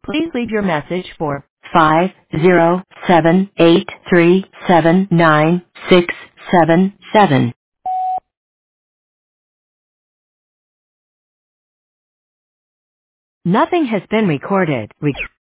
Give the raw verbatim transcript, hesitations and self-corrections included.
Please leave your message for five zero seven eight three seven nine six seven seven. Nothing has been recorded. Re-